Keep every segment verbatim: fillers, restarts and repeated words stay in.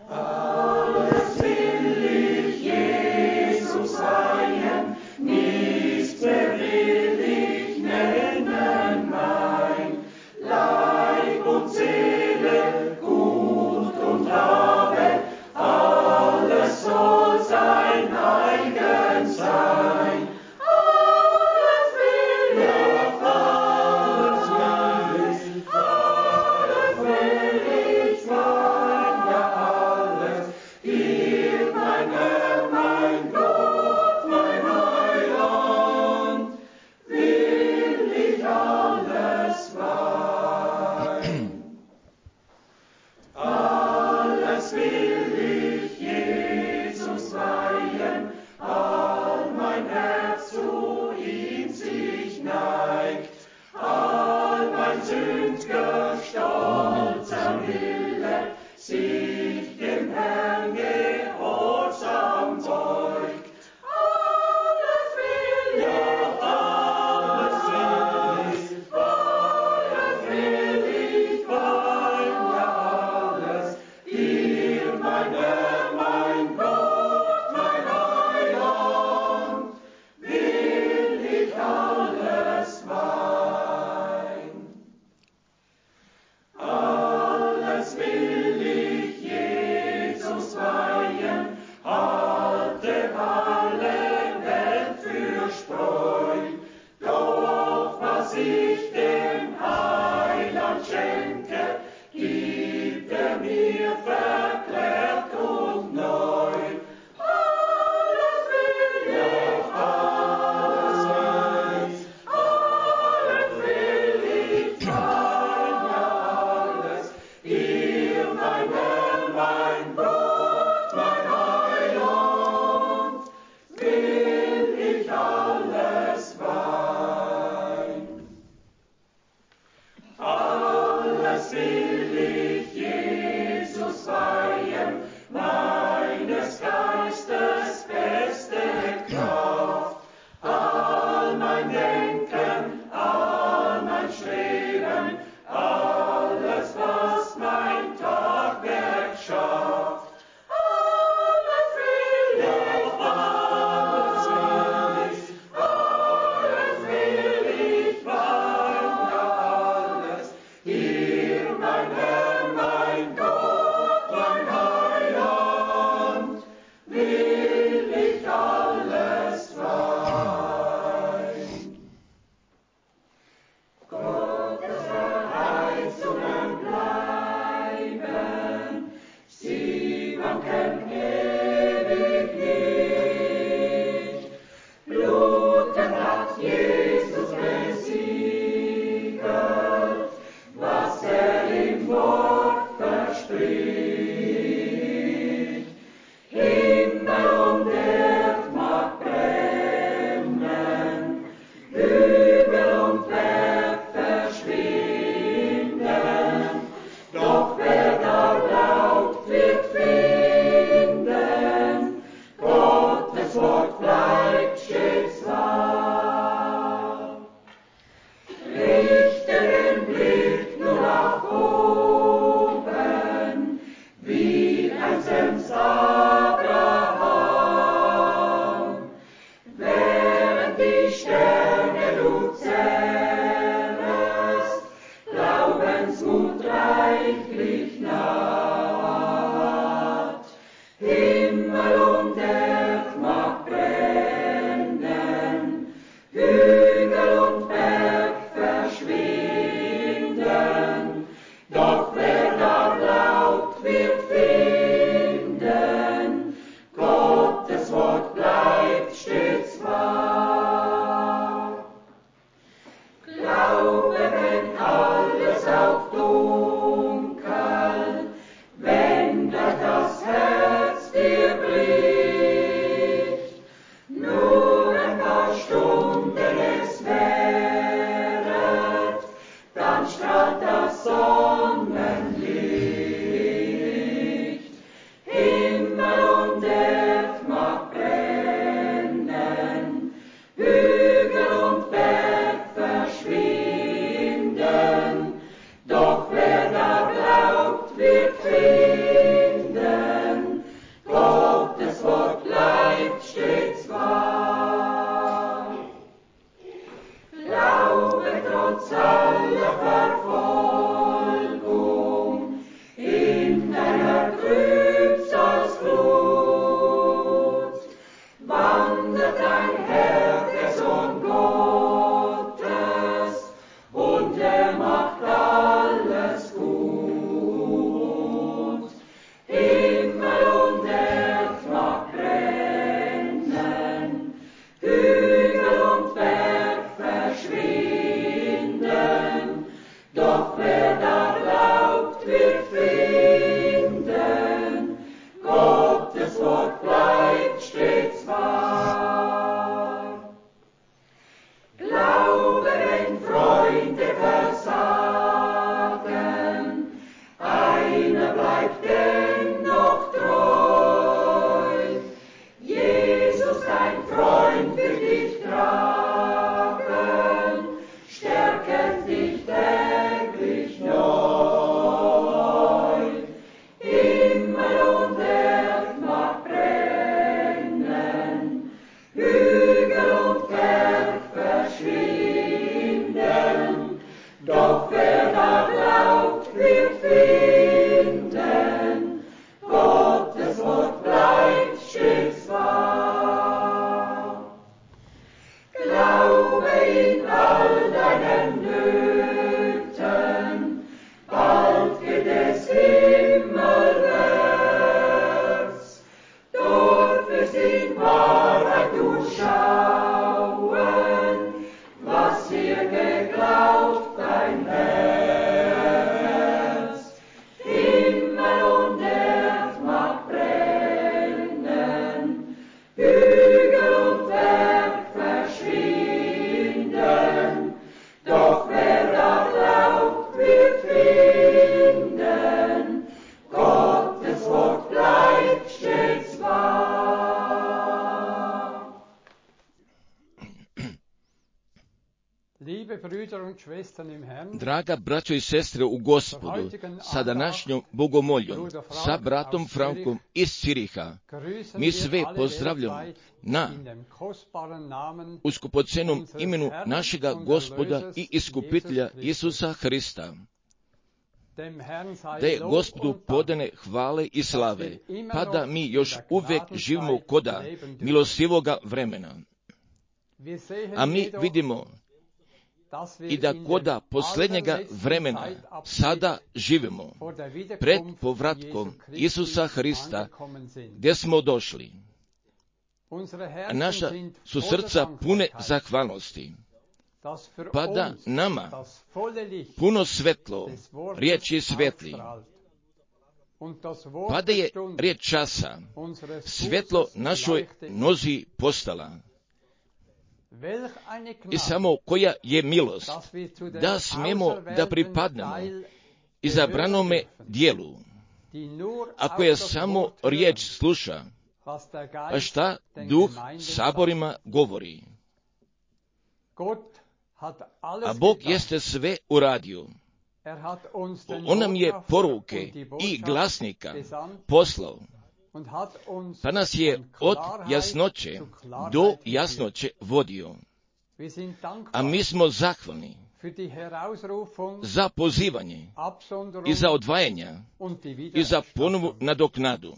Alles will ich Jesus weihen, nichts mehr will ich nennen mein. Leib und Seele, Gut und Habe, alles soll sein eigen sein. Alles will ich, alles will ich, alles will ich sein, ja alles. Gib mein Herr, mein Gott, mein Heiland, will ich alles weihen. Alles will ich Jesus weihen, all mein Herz zu ihm sich neigt, all mein sünd'ger Stolz am Wille sich dem Herrn gehorsam beugt. Alles will ich, alles will ich, alles will ich weihen, ja alles. Hier mein Herr, mein Gott, mein Heiland, will ich alles weihen. Alles will ich Draga braćo i sestre u Gospodu, sa današnjom bogomoljom, sa bratom Frankom iz Ciriha, mi sve pozdravljamo na uskupocenom imenu našega Gospoda i Iskupitelja Isusa Hrista. Da je Gospodu podane hvale i slave, pa da mi još uvijek živimo koda milostivoga vremena. A mi vidimo i da koda posljednjega vremena sada živimo pred povratkom Isusa Hrista, gdje smo došli. A naša su srca pune zahvalnosti, pa da nama puno svetlo riječi svetli, pa da je riječ časa svetlo našoj nozi postala. I samo koja je milost da smemo da pripadnemo izabranome dijelu, ako je samo riječ sluša, a šta Duh saborima govori. A Bog jeste sve uradio. On nam je poruke i glasnika poslao, pa nas je od jasnoće do jasnoće vodio. A mi smo zahvalni za pozivanje i za odvajanja i za ponovu nadoknadu.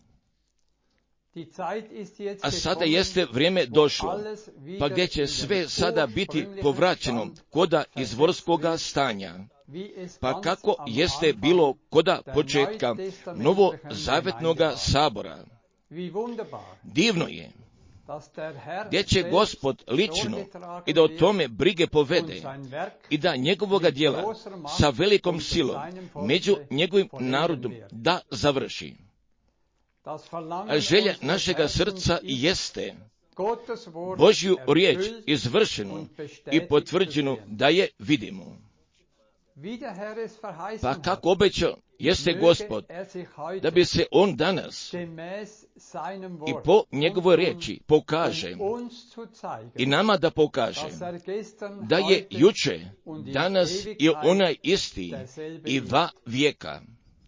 A sada jeste vrijeme došlo, pa gdje će sve sada biti povraćeno koda izvorskoga stanja, pa kako jeste bilo koda početka novozavetnoga sabora. Divno je gdje će Gospod lično i da o tome brige povede i da njegovoga djela sa velikom silom među njegovim narodom da završi. A želja našega srca jeste Božju riječ izvršenu i potvrđenu da je vidimo. Pa kako obećao jeste Gospod, da bi se on danas i po njegovoj riječi pokaže i nama da pokaže da je juče, danas i onaj isti i va vijeka.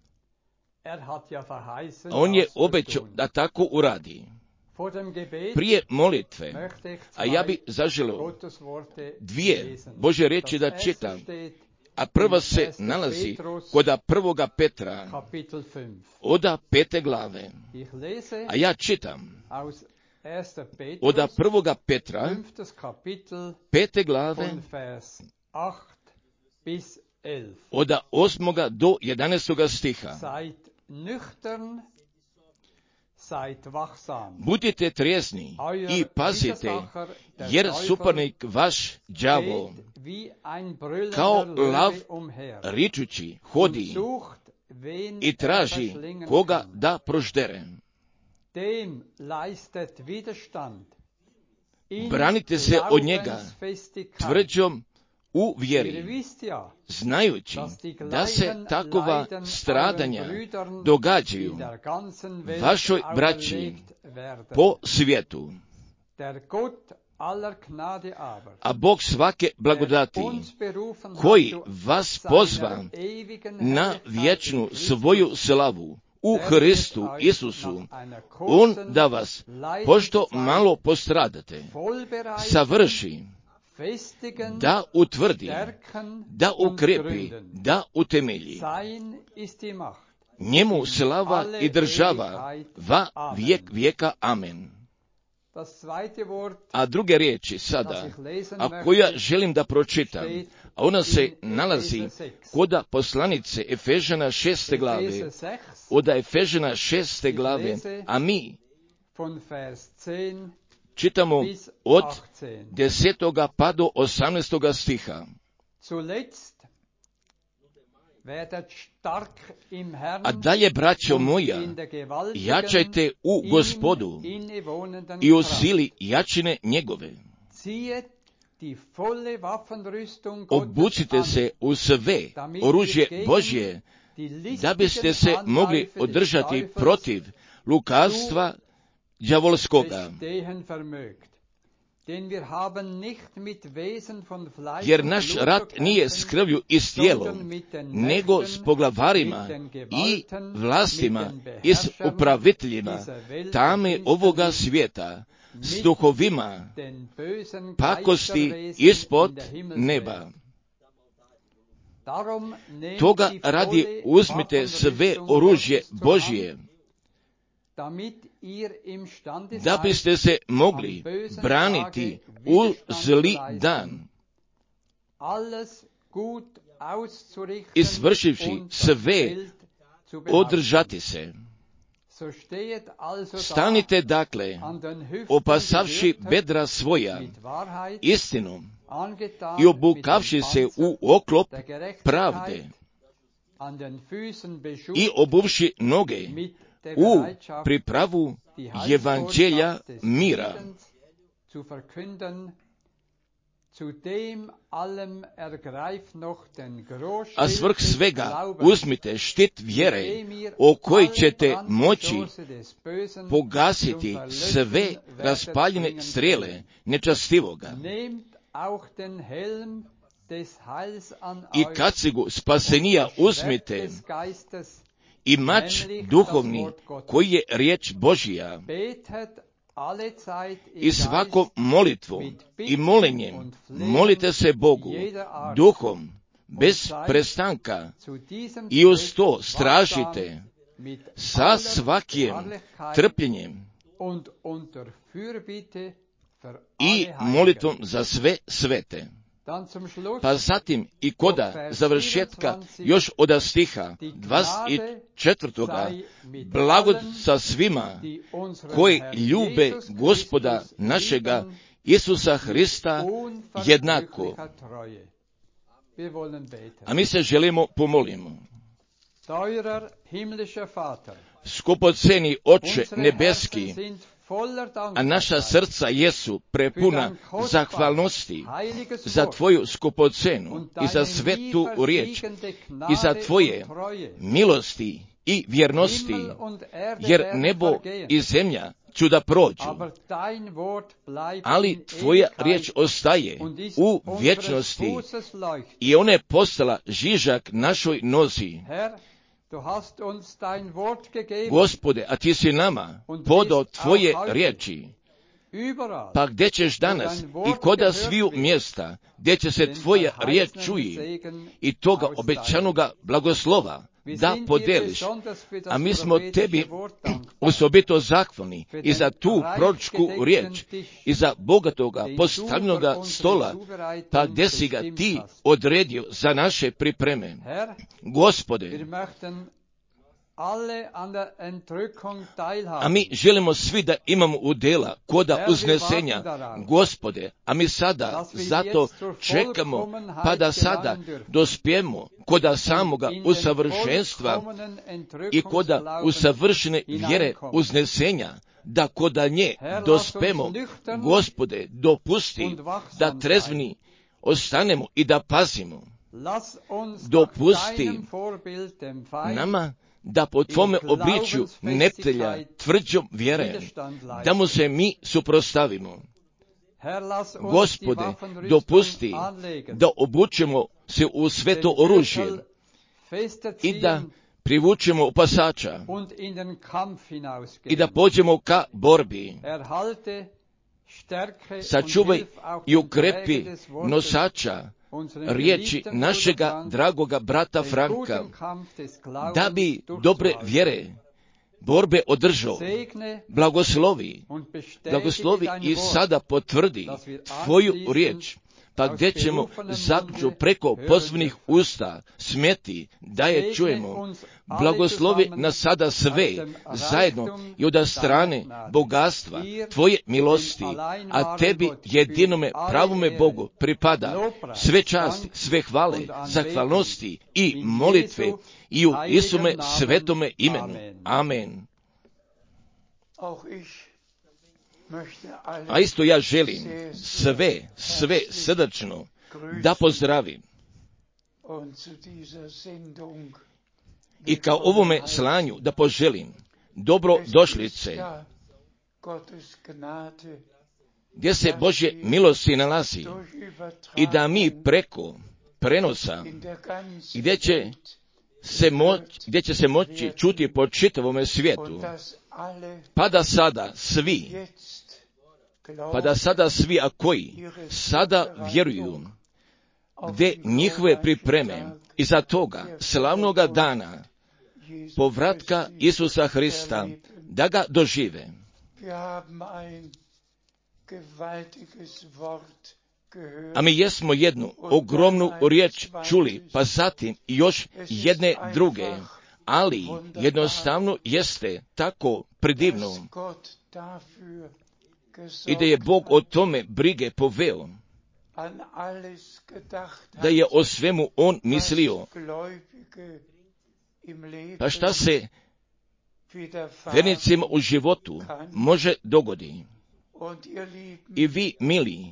On je obećao da tako uradi. Prije molitve, a ja bi zaželio dvije Božje riječi da čitam, a prva se nalazi koda prvoga Petra, oda pete glave. A ja čitam oda prvoga Petra, pete glave, oda osmoga do jedanaestoga stiha. Budite trijezni i pazite, jer suparnik vaš đavo kao lav ričući hodi i traži koga da proždere. Branite se od njega tvrđom u vjeri, znajući da se takova stradanja događaju vašoj braći po svijetu. A Bog svake blagodati, koji vas pozva na vječnu svoju slavu u Hristu Isusu, on da vas, pošto malo postradate, savrši, da utvrdi, da ukrepi, da utemelji. Njemu slava i država va vijek vijeka. Amen. A druge riječi sada, a koja želim da pročitam, a ona se nalazi koda poslanice Efežana šeste glave, oda Efežana šeste glave, a mi čitamo od desetoga pa do osamnaestoga stiha. A dalje, braćo moja, jačajte u Gospodu i u sili jačine njegove. Obucite se u sve oružje Božje, da biste se mogli održati protiv lukavstva đavolskoga. jer naš rat nije s krvlju i s tijelom, nego s poglavarima i vlastima i s upraviteljima tame ovoga svijeta, s duhovima pakosti ispod neba. Toga radi uzmite sve oružje Božje, da biste se mogli braniti u zli dan, izvršivši sve održati se. Stanite dakle, opasavši bedra svoja istinom i obukavši se u oklop pravde i obuvši noge u pripravu evanđelja mira. A svrh svega uzmite štit vjere, o koji ćete moći pogasiti sve raspaljene strele nečastivoga. I kacigu spasenija uzmite i mač duhovni, koji je riječ Božija, i svakom molitvom i molenjem molite se Bogu duhom bez prestanka i uz to stražite sa svakim trpljenjem i molitvom za sve svete. Pa zatim i koda završetka još od stiha dvadeset četvrtoga blagodat sa svima koji ljube Gospoda našega Isusa Hrista jednako. A mi se želimo pomolimo. Skupoceni Oče nebeski, a naša srca jesu prepuna zahvalnosti za Tvoju skupocenu i za svetu riječ i za Tvoje milosti i vjernosti, jer nebo i zemlja ću da prođu, ali Tvoja riječ ostaje u vječnosti i ona je postala žižak našoj nozi. Gospode, a Ti si nama podao Tvoje riječi, pa gdje ćeš danas i koda sviju mjesta, gdje će se Tvoja riječ čuji i toga obećanoga blagoslova da podeliš, a mi smo Tebi osobito zahvalni i za tu proročku riječ i za bogatoga postavljenoga stola, pa gdje si ga Ti odredio za naše pripreme. Gospode, a mi želimo svi da imamo udjela koda uznesenja, Gospode, a mi sada zato čekamo, pa da sada dospijemo koda samoga usavršenstva i koda usavršene vjere uznesenja, da koda nje dospemo. Gospode, dopusti da trezveni ostanemo i da pazimo. Dopusti nama da po Tvome obličju neptelja tvrđom vjere, da mu se mi suprostavimo. Gospode, dopusti da obučemo se u sveto oružje i da privučemo opasača i da pođemo ka borbi. Sačuvaj i ukrepi nosača riječi našega dragoga brata Franka, da bi dobre vjere borbe održao. Blagoslovi, blagoslovi i sada potvrdi Tvoju riječ, pa gdje ćemo zaključu preko pozvanih usta smeti da je čujemo. Blagoslovi nas sada sve zajedno i od strane bogatstva Tvoje milosti, a Tebi jedinome pravome Bogu pripada sve časti, sve hvale, zahvalnosti i molitve i u Isume svetome imenu. Amen. A isto ja želim sve, sve srdačno da pozdravim i kao ovome slanju da poželim dobro došlice gdje se Božje milosti nalazi i da mi preko prenosa gdje će se moći, gdje će se moći čuti po čitavome svijetu, pa da sada svi, pa da sada svi, a koji sada vjeruju, gdje njihove pripreme iza toga slavnoga dana povratka Isusa Hrista, da ga dožive. A mi jesmo jednu ogromnu riječ čuli, pa zatim još jedne druge, ali jednostavno jeste tako predivno i da je Bog o tome brige poveo, da je o svemu On mislio. Pa šta se vjernicima u životu može dogoditi? I vi, mili,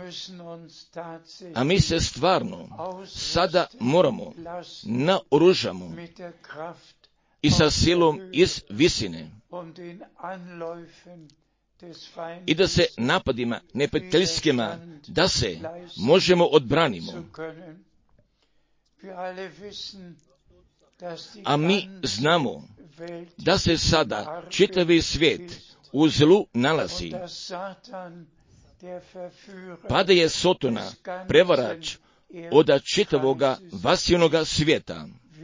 a mi se stvarno sada moramo naoružamo i sa silom iz visine i da se napadima neprijateljskima, da se možemo odbranimo. A mi znamo da se sada čitavi svijet u zlu nalazi, pa da je Sotona prevarač od čitavoga vasijenoga svijeta.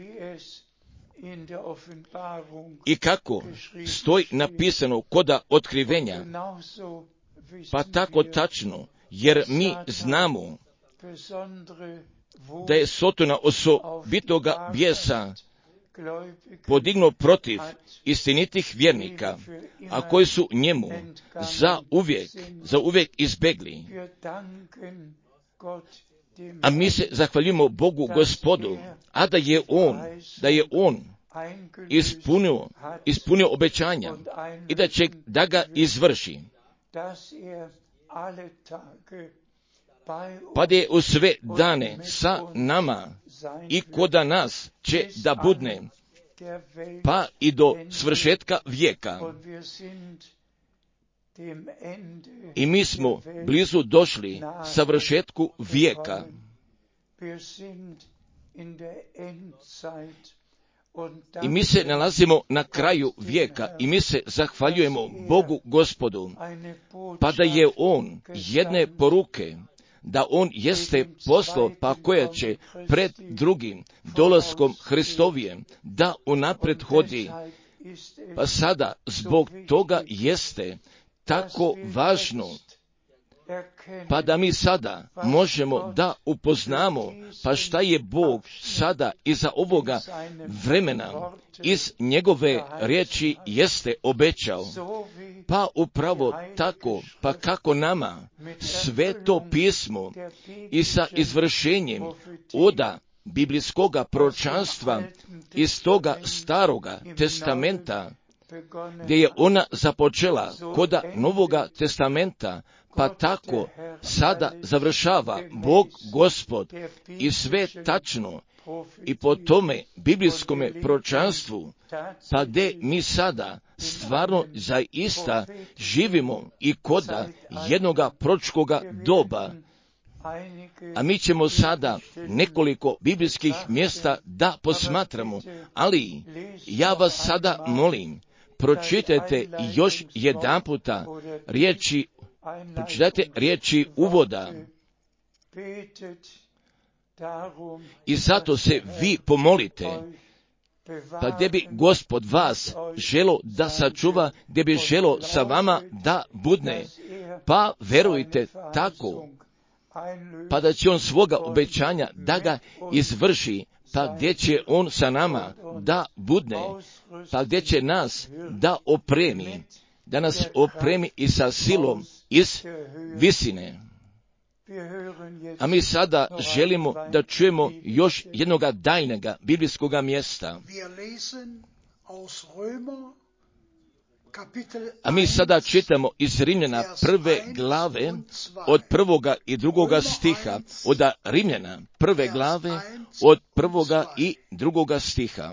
I kako stoji napisano koda otkrivenja, pa tako tačno, jer mi znamo da je Sotona osobitoga bijesa podignuo protiv istinitih vjernika, a koji su njemu za uvijek, za uvijek izbegli. A mi se zahvaljujemo Bogu Gospodu, a da je On, da je On ispunio, ispunio obećanja i da će da ga izvrši. Pa da je u sve dane sa nama i koda nas će da budne, pa i do svršetka vijeka. I mi smo blizu došli savršetku vijeka. I mi se nalazimo na kraju vijeka i mi se zahvaljujemo Bogu Gospodu, pa da je On jedne poruke, da On jeste poslao, pa koja će pred drugim dolaskom Hristovijem da unapred hodi. Pa sada zbog toga jeste tako važno, pa da mi sada možemo da upoznamo, pa šta je Bog sada iza ovoga vremena iz njegove riječi jeste obećao. Pa upravo tako, pa kako nama Sveto pismo i sa izvršenjem oda biblijskoga proročanstva iz toga staroga testamenta, gdje je ona započela koda Novoga testamenta, pa tako sada završava Bog Gospod i sve tačno i po tome biblijskome proročanstvu, pa gdje mi sada stvarno zaista živimo i koda jednoga proročkoga doba. A mi ćemo sada nekoliko biblijskih mjesta da posmatramo, ali ja vas sada molim, pročitajte još jedan puta riječi, pročitajte riječi uvoda. I zato se vi pomolite, pa gdje bi Gospod vas želo da sačuva, gdje bi želo sa vama da budne, pa verujte tako, pa da će On svoga obećanja da ga izvrši, pa gdje će On sa nama da budne, pa gdje će nas da opremi, da nas opremi i sa silom iz visine. A mi sada želimo da čujemo još jednoga daljnjega biblijskoga mjesta. A mi sada čitamo iz Rimljana prve glave od prvoga i drugoga stiha, od Rimljana prve glave od prvoga i drugoga stiha.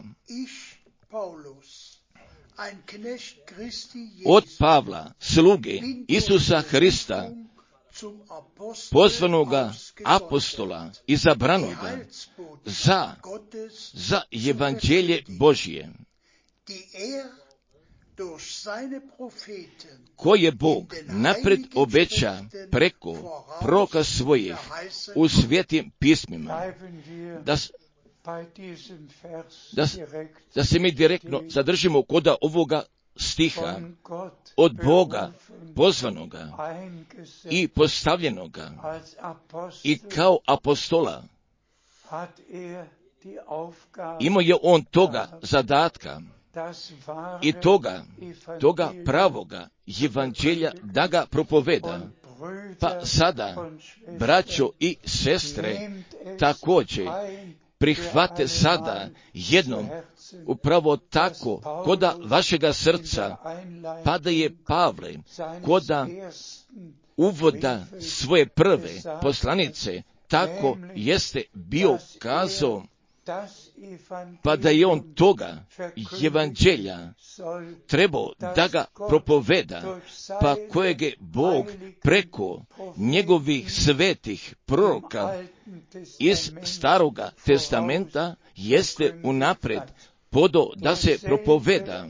Od Pavla, sluge Isusa Hrista, pozvanoga apostola, izabranoga za, za evanđelje Božje, koje Bog napred obeća preko proroka svojih u svetim pismima, da, da, da se mi direktno zadržimo kod ovoga stiha, od Boga pozvanoga i postavljenoga i kao apostola. Imao je on toga zadatka i toga, toga pravoga evanđelja da ga propoveda. Pa sada, braćo i sestre, također prihvate sada jednom upravo tako koda vašega srca, pa da je Pavle koda uvoda svoje prve poslanice, tako jeste bio kazao, pa da je on toga evanđelja trebao da ga propoveda, pa kojeg je Bog preko njegovih svetih proroka iz Staroga testamenta jeste unapred podo da se propoveda.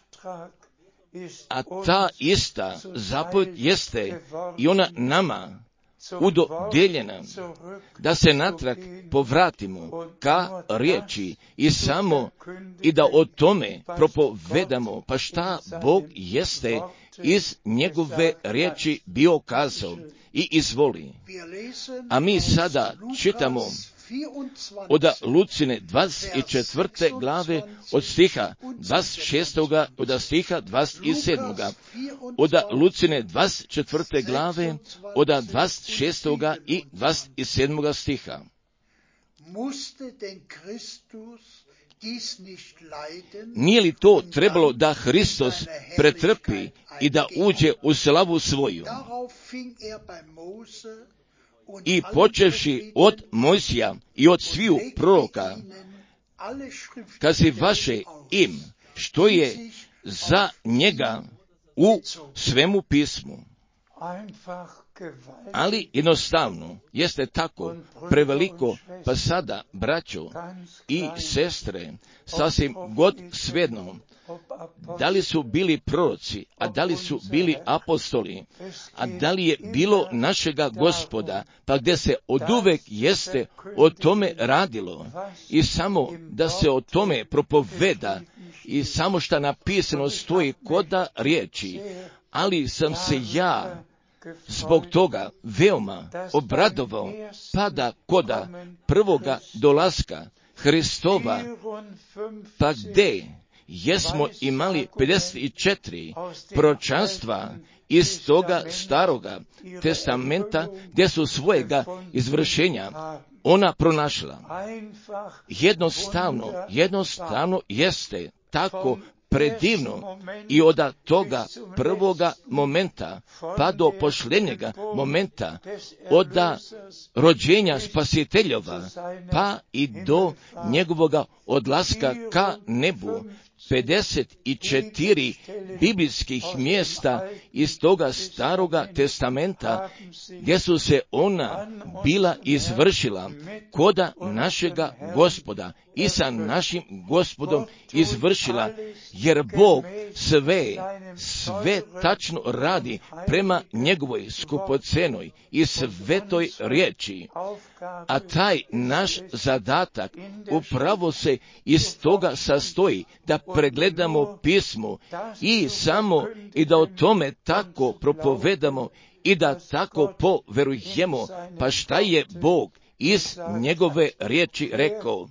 A ta ista zapovjed jeste i ona nama udodeljena, da se natrag povratimo ka riječi i samo i da o tome propovedamo, pa šta Bog jeste iz njegove riječi bio kazao i izvoli. A mi sada čitamo od Lucine dvadeset četvrte glave od stiha dvadeset šestoga od stiha dvadeset sedmoga Od Lucine dvadeset četvrte glave od dvadeset šestoga i dvadeset sedmoga stiha. Nije li to trebalo da Hristos pretrpi i da uđe u slavu svoju? I počevši od Mojsija i od sviju proroka, kazi vaše im, što je za njega u svemu pismu. Ali jednostavno jeste tako preveliko, pa sada, braćo i sestre, sasvim god svejedno, da li su bili proroci, a da li su bili apostoli, a da li je bilo našega Gospoda, pa gdje se oduvek jeste o tome radilo i samo da se o tome propoveda i samo šta napisano stoji koda riječi, ali sam se ja zbog toga veoma obradovao, pa da koda prvoga dolaska Hristova, pa gde jesmo imali pedeset četiri proročanstva iz toga Staroga testamenta, gdje su svojega izvršenja ona pronašla. Jednostavno, jednostavno jeste tako predivno i od toga prvoga momenta pa do posljednjega momenta, od rođenja Spasiteljova pa i do njegovoga odlaska ka nebu, pedeset četiri biblijskih mjesta iz toga Staroga testamenta, gdje su se ona bila izvršila koda našega Gospoda i sa našim Gospodom izvršila, jer Bog sve, sve tačno radi prema njegovoj skupocenoj i svetoj riječi. A taj naš zadatak upravo se iz toga sastoji da pregledamo pismo i samo i da o tome tako propovedamo i da tako poverujemo, pa šta je Bog iz njegove riječi rekao.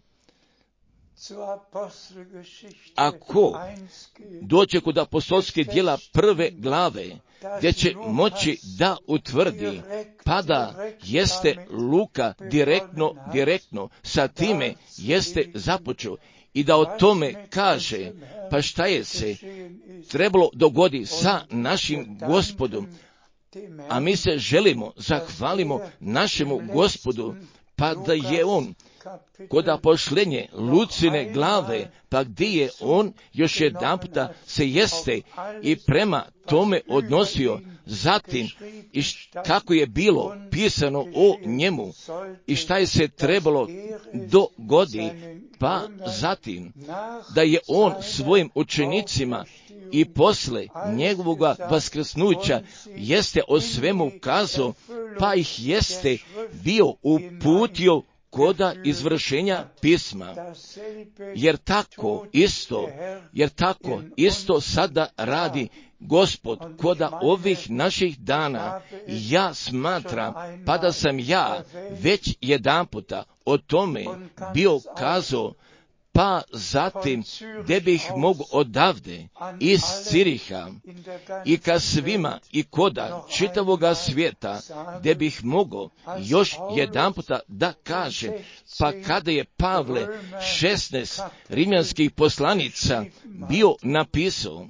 Ako dođe kod apostolske djela prve glave, gdje će moći da utvrdi, pa da jeste Luka direktno, direktno sa time jeste započeo i da o tome kaže, pa šta je se trebalo dogodi sa našim Gospodom, a mi se želimo, zahvalimo našemu Gospodu, pa da je on koda pošlenje Lucine glave, pa gdje je on još jedan puta se jeste i prema tome odnosio zatim i kako je bilo pisano o njemu i šta je se trebalo dogodi, pa zatim da je on svojim učenicima i posle njegovoga vaskrsnuća jeste o svemu kazao, pa ih jeste bio uputio koda izvršenja pisma, jer tako isto, jer tako isto sada radi Gospod koda ovih naših dana. Ja smatram, pa da sam ja već jedanputa o tome bio kazao, pa zatim gdje bih mogu odavde iz Ciriha i ka svima i koda čitavoga svijeta, gdje bih mogao još jedanputa da kaže, pa kada je Pavle šesnaest rimljanskih poslanica bio napisao,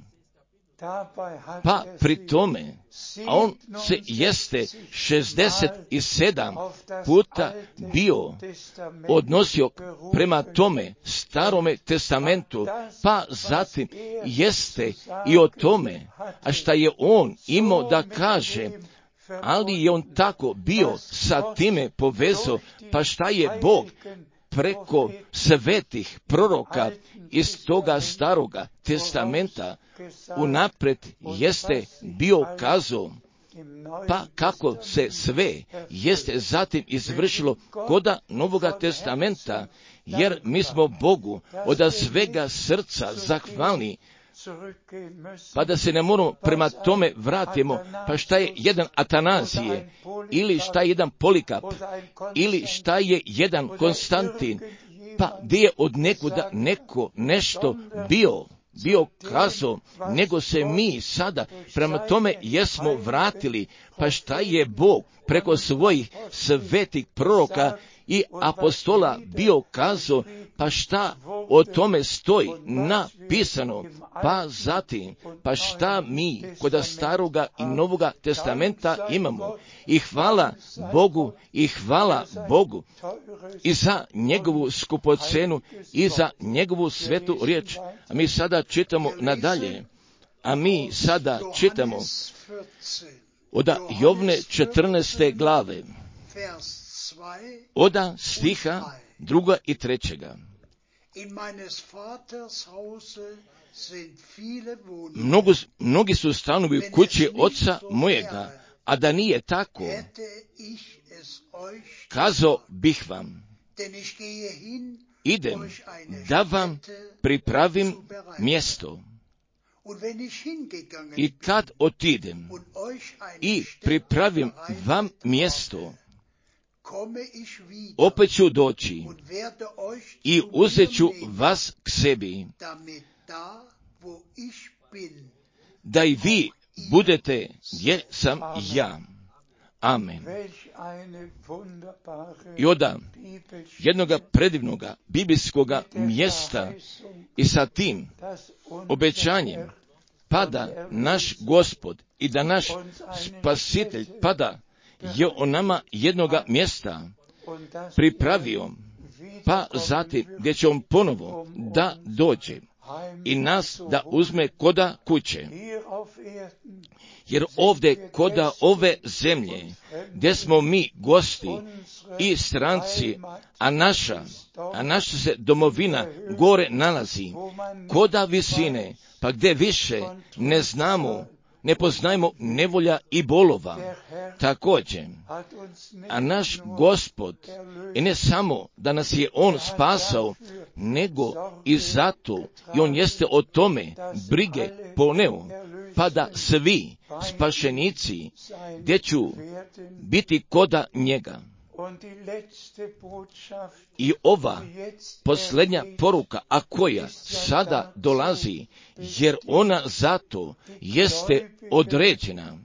pa pri tome, a on se jeste šezdeset sedam puta bio odnosio prema tome starome testamentu, pa zatim jeste i o tome, a šta je on imao da kaže, ali je on tako bio sa time povezao, pa šta je Bog preko svetih proroka iz toga staroga testamenta unapred jeste bio kazao, pa kako se sve jeste zatim izvršilo koda Novoga testamenta, jer mi smo Bogu od svega srca zahvalni, pa da se ne moramo prema tome vratimo, pa šta je jedan Atanazije, ili šta je jedan Polikap, ili šta je jedan Konstantin, pa gdje je od nekuda neko nešto bio, bio kazao, nego se mi sada prema tome jesmo vratili, pa šta je Bog preko svojih svetih proroka i apostola bio kazao, pa šta o tome stoji napisano, pa zatim, pa šta mi kod staroga i novoga testamenta imamo. I hvala Bogu, i hvala Bogu i za njegovu skupocenu i za njegovu svetu riječ. A mi sada čitamo nadalje, a mi sada čitamo od Jovne četrnaeste glave, oda stiha druga i trećega. Mnogo, mnogi su stanovi u kući oca mojega, a da nije tako, kazao bih vam, idem da vam pripravim mjesto. I kad otidem i pripravim vam mjesto, opet ću doći i uzet ću vas k sebi, da i vi budete gdje sam ja. Amen. I oda jednoga predivnoga biblijskoga mjesta i sa tim obećanjem pada naš Gospod i da naš Spasitelj pada je o nama jednoga mjesta pripravio, pa zatim gdje će on ponovo da dođe i nas da uzme koda kuće. Jer ovdje koda ove zemlje, gdje smo mi gosti i stranci, a naša, a naša se domovina gore nalazi, koda visine, pa gdje više ne znamo, ne poznajemo nevolja i bolova. Također, a naš Gospod, i ne samo da nas je On spasao, nego i zato, i On jeste o tome brige poneo, pa da svi spašenici, gdje ću biti koda njega. I ova posljednja poruka, a koja sada dolazi, jer ona zato jeste određena,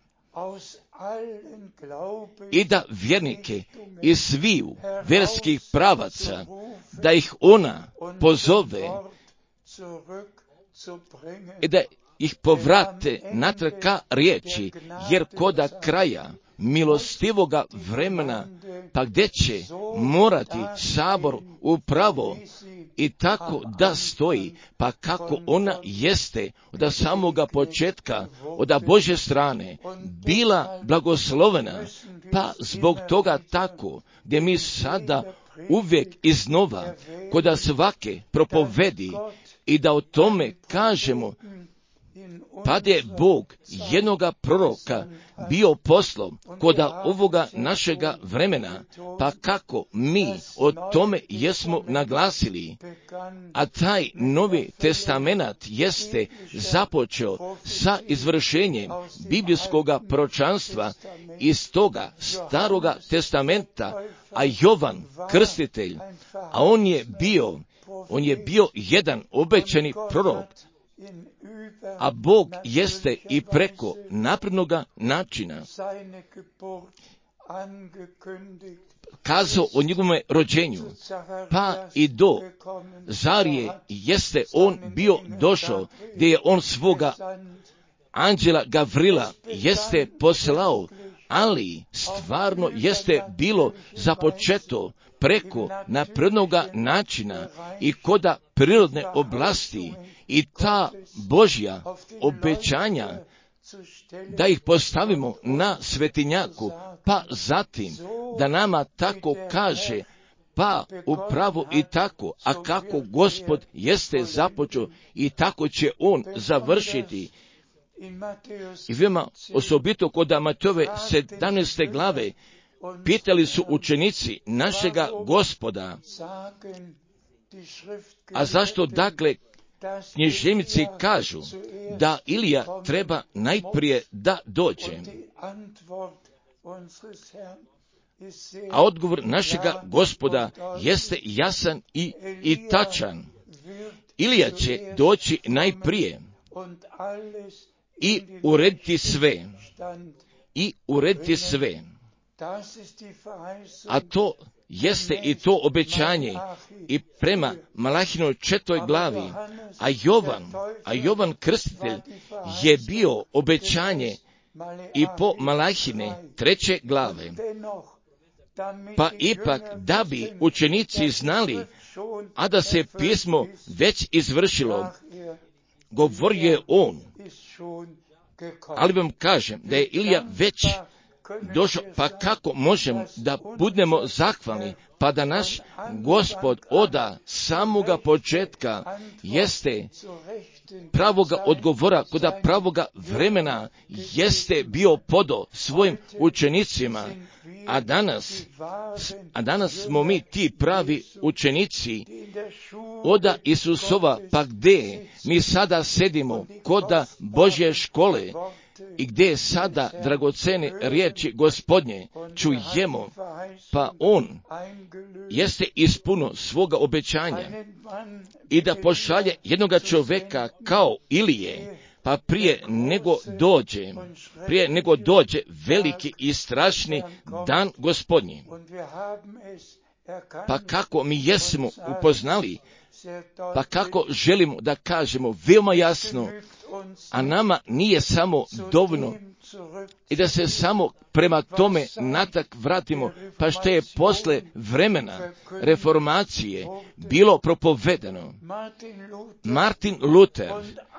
i da vjernike iz sviju vjerskih pravaca, da ih ona pozove i da ih povrate natrag ka riječi, jer koda kraja milostivoga vremena, pa gdje će morati sabor upravo i tako da stoji, pa kako ona jeste od samoga početka, od Božje strane, bila blagoslovena, pa zbog toga tako, gdje mi sada uvijek iznova, koda svake propovedi i da o tome kažemo, pa je Bog jednoga proroka bio poslom koda ovoga našega vremena, pa kako mi o tome jesmo naglasili, a taj Novi Testament jeste započeo sa izvršenjem biblijskoga proročanstva iz toga Staroga Testamenta, a Jovan Krstitelj, a on je bio, on je bio jedan obećani prorok, a Bog jeste i preko naprednoga načina kazao o njegovome rođenju, pa i do Zarije jeste on bio došao, gdje je on svoga anđela Gavrila jeste poslao, ali stvarno jeste bilo započeto preko naprednoga načina i koda prirodne oblasti i ta Božja obećanja da ih postavimo na svetinjaku, pa zatim da nama tako kaže, pa upravo i tako, a kako Gospod jeste započeo i tako će on završiti. I veoma osobito kod Matejove sedamnaeste glave pitali su učenici našega Gospoda, a zašto dakle književnici kažu da Ilija treba najprije da dođe? A odgovor našega Gospoda jeste jasan i, i tačan. Ilija će doći najprije i urediti sve. I urediti sve. A to jeste i to obećanje i prema Malahinoj četvrtoj glavi, a Jovan, a Jovan Krstitelj je bio obećanje i po Malahine treće glave. Pa ipak da bi učenici znali, a da se pismo već izvršilo, govorio je on. Ali vam kažem da je Ilija već došao, pa kako možemo da budemo zahvalni, pa da naš Gospod oda samoga početka jeste pravoga odgovora, koda pravoga vremena jeste bio podo svojim učenicima, a danas, a danas smo mi ti pravi učenici oda Isusova, pa gdje mi sada sedimo koda Božje škole, i gdje sada dragocene riječi Gospodnje čujemo, pa on jeste ispuno svoga obećanja i da pošalje jednoga čovjeka kao Ilije, pa prije nego dođe, prije nego dođe veliki i strašni dan Gospodnji. Pa kako mi jesmo upoznali, pa kako želimo da kažemo veoma jasno, a nama nije samo dovoljno i da se samo prema tome natak vratimo, pa što je posle vremena reformacije bilo propovedeno. Martin Luther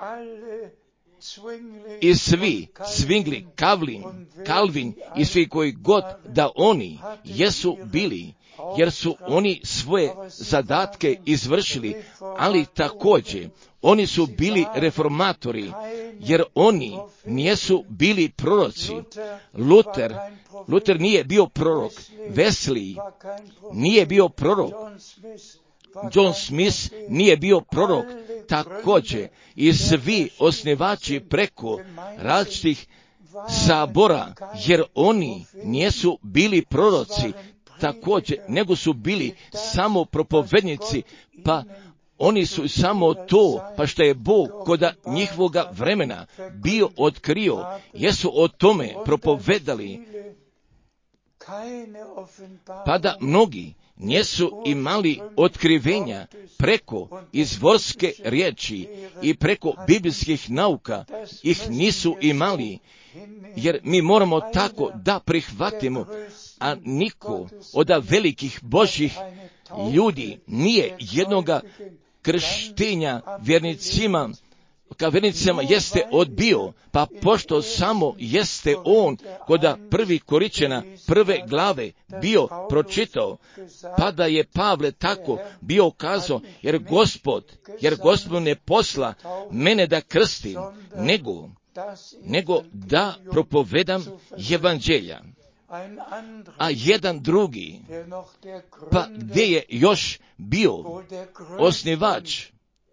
i svi, Zwingli, Calvin, Calvin i svi koji god da oni jesu bili, jer su oni svoje zadatke izvršili, ali također oni su bili reformatori, jer oni nijesu bili proroci. Luther, Luther nije bio prorok, Wesley nije bio prorok, John Smith nije bio prorok, također i svi osnivači preko različitih sabora, jer oni nijesu bili proroci, također, nego su bili samo propovednici, pa oni su samo to, pa što je Bog koda njihovoga vremena bio otkrio, jesu o tome propovedali, pa da mnogi nisu imali otkrivenja preko izvorske riječi i preko biblijskih nauka, ih nisu imali, jer mi moramo tako da prihvatimo, a niko od velikih Božjih ljudi nije jednoga krštenja vjernicima, ka vjernicima jeste odbio, pa pošto samo jeste on koda prvi Koričana prve glave bio pročitao, pa da je Pavle tako bio kazao, jer Gospod, jer Gospod ne posla mene da krstim, nego, nego da propovedam evanđelja. A jedan drugi, pa gdje je još bio osnivač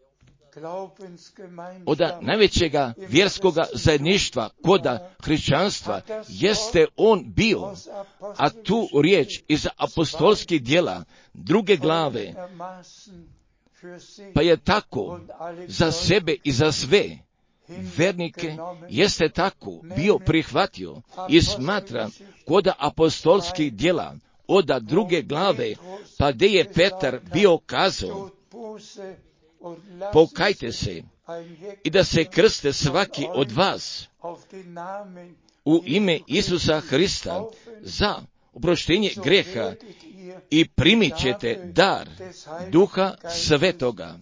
od najvećega vjerskoga zajedništva koda hrišćanstva, jeste on bio, a tu riječ iz apostolskih djela druge glave, pa je tako za sebe i za sve vernike jeste tako bio prihvatio i smatra koda apostolskih djela od druge glave, pa gdje je Petar bio kazao, pokajte se i da se krste svaki od vas u ime Isusa Hrista za oproštenje greha i primit ćete dar Duha Svetoga.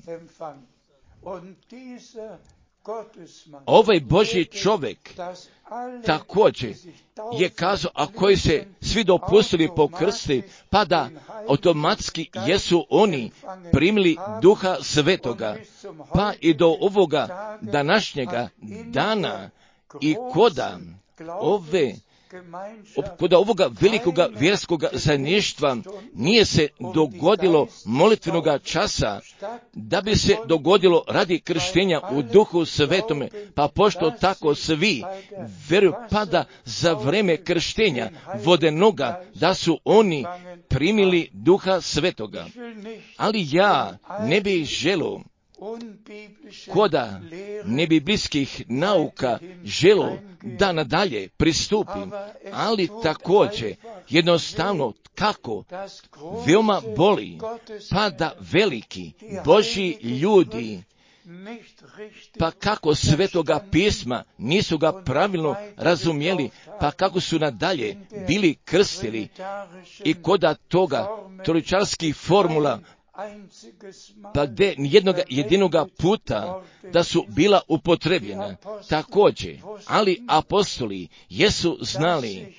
Ovaj Božji čovjek također je kazao, a koji se svi dopustili po krsti, pa da automatski jesu oni primili Duha Svetoga, pa i do ovoga današnjega dana i koda ove kod ovoga velikoga vjerskoga zajedništva nije se dogodilo molitvenoga časa da bi se dogodilo radi krštenja u Duhu Svetome, pa pošto tako svi vjeruju, pa da za vreme krštenja vodenoga da su oni primili Duha Svetoga. Ali ja ne bih želio koda nebiblijskih nauka želo da nadalje pristupim, ali također jednostavno kako veoma boli, pa da veliki Božji ljudi, pa kako Svetoga pisma nisu ga pravilno razumjeli, pa kako su nadalje bili krstili i koda toga trojčarskih formula, pa gdje nijednoga jedinoga puta da su bila upotrebljena također, ali apostoli jesu znali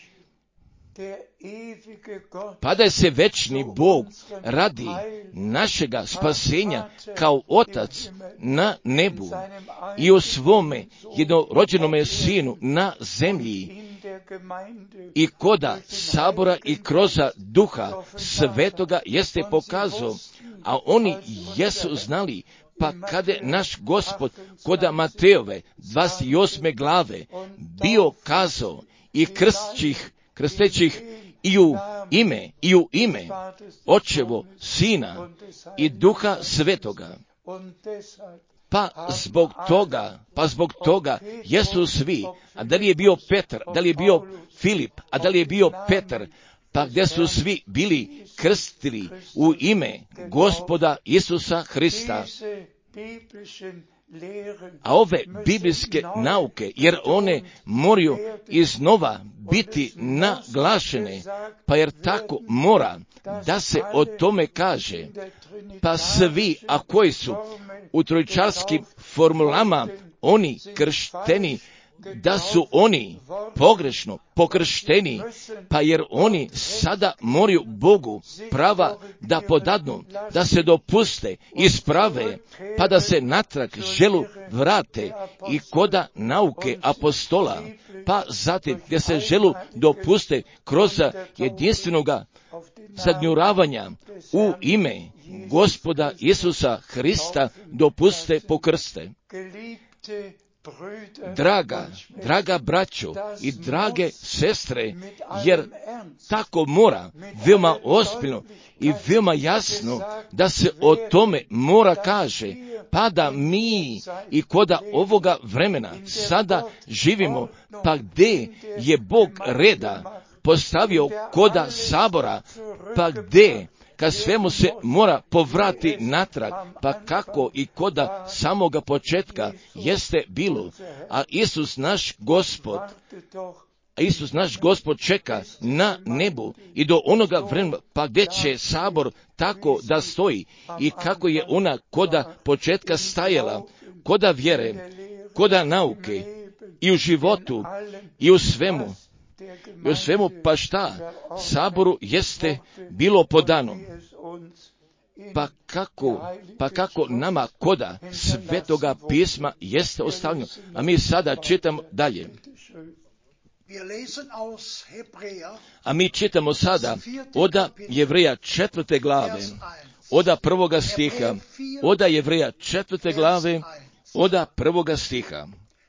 pa da se večni Bog radi našega spasenja kao Otac na nebu i o svome jednorođenome Sinu na zemlji i koda sabora i kroza Duha Svetoga jeste pokazao, a oni jesu znali, pa kada naš Gospod koda Mateove dvadeset osme glave bio kazao i krstćih, krstećih i u ime, i u ime Očevo, Sina i Duha Svetoga. Pa zbog toga, pa zbog toga jesu svi, a da li je bio Petar, da li je bio Filip, a da li je bio Petar, pa gdje su svi bili krstili u ime Gospoda Isusa Hrista. A ove biblijske nauke, jer one moraju iznova biti naglašene, pa jer tako mora da se o tome kaže, pa svi, a koji su u trojčarskim formulama oni kršteni, da su oni pogrešno pokršteni, pa jer oni sada moraju Bogu prava da podadnu, da se dopuste, isprave, pa da se natrag želu vrate i koda nauke apostola, pa zatim gdje se želu dopuste kroz jedinstvenoga zadnjuravanja u ime Gospoda Isusa Hrista dopuste pokrste. Draga, draga braćo i drage sestre, jer tako mora veoma ozbiljno i veoma jasno da se o tome mora kaže, pa da mi i koda ovoga vremena sada živimo, pa gdje je Bog reda postavio koda sabora, pa gdje kad svemu se mora povrati natrag, pa kako i koda samoga početka jeste bilo, a Isus naš Gospod, a Isus naš Gospod čeka na nebu i do onoga vremena, pa gdje će sabor tako da stoji i kako je ona koda početka stajala, koda vjere, koda nauke i u životu i u svemu, i u svemu, pa šta saboru jeste bilo podano. Pa kako, pa kako nama koda Svetoga pisma jeste ostavljeno. A mi sada čitamo dalje. A mi čitamo sada oda Jevreja četvrte glave, oda prvoga stiha, oda Jevreja četvrte glave, oda prvoga stiha.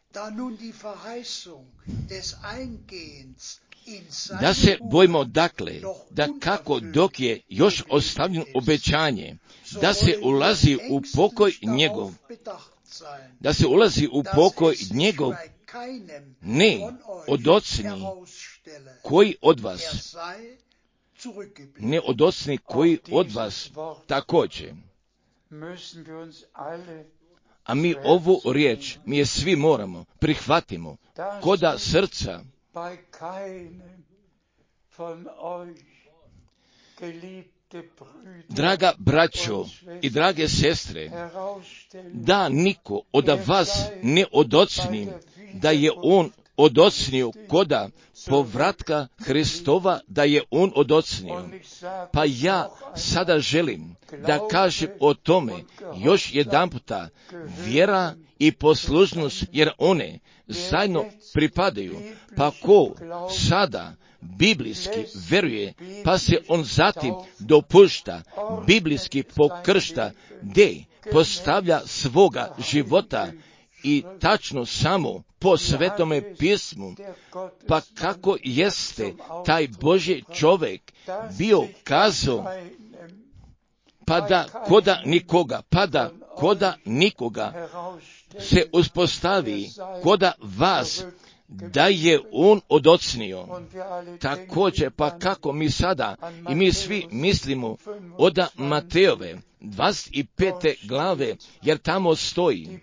Da se bojimo dakle, da kako dok je još ostavljeno obećanje, da se ulazi u pokoj njegov, da se ulazi u pokoj njegov, ne odocni koji od vas, ne odocni koji od vas također. A mi ovu riječ, mi je svi moramo, prihvatimo, koda srca. Draga braćo i drage sestre, da niko od vas ne odocni, da je on odocnio koda povratka Hristova, da je on odocnio. Pa ja sada želim da kažem o tome još jedanputa, vjera i poslušnost, jer one zajedno pripadaju. Pa ko sada biblijski veruje, pa se on zatim dopušta, biblijski pokršta, gdje postavlja svoga života i tačno samo po Svetome pismu, pa kako jeste taj Božji čovjek bio kazao, pa da koda nikoga, pa da koda nikoga se uspostavi koda vas, da je on odocnio. Također, pa kako mi sada, i mi svi mislimo oda Matejove dvadeset pete glave, jer tamo stoji,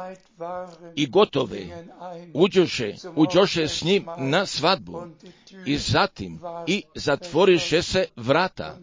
i gotove, uđoše, uđoše s njim na svadbu, i zatim, i zatvoriše se vrata.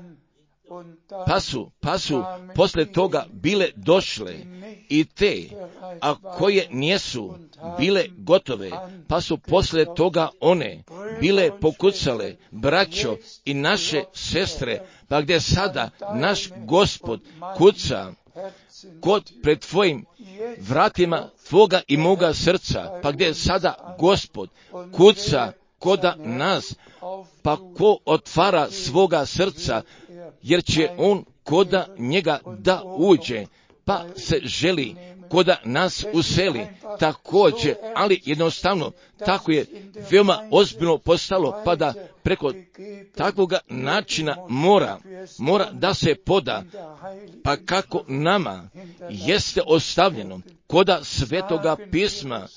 Pa su, pa su posle toga bile došle i te, a koje nijesu bile gotove, pa su posle toga one bile pokucale, braćo i naše sestre, pa gdje sada naš Gospod kuca kod pred tvojim vratima tvoga i moga srca, pa gdje sada Gospod kuca koda nas, pa ko otvara svoga srca, jer će on koda njega da uđe, pa se želi koda nas useli također, ali jednostavno tako je veoma ozbiljno postalo, pa da preko takvoga načina mora, mora da se poda, pa kako nama jeste ostavljeno koda Svetoga pisma,